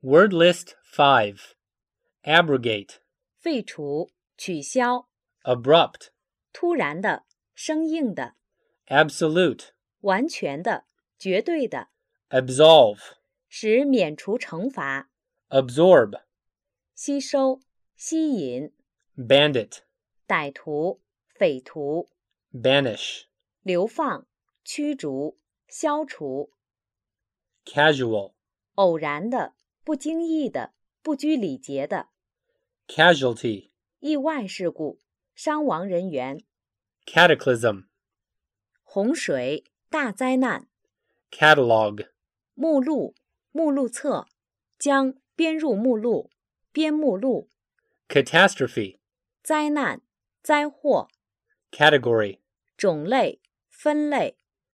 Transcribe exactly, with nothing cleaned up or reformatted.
Word list five. Abrogate. 废除、取消。 Abrupt. 突然的、生硬的。 Absolute. 完全的、绝对的。 Absolve. 使免除惩罚。 Absorb. 吸收、吸引。 Bandit. 歹徒、匪徒。 Banish. 流放、驱逐、消除。 Casual. 偶然的、不经意的、不拘礼节的。 Casualty. 意外事故、伤亡人员。 Cataclysm. 洪水、大灾难。 Catalog. 目录、目录册。将编入目录、编目录。 Catastrophe. 灾难、灾祸。 Category. 种类、分类。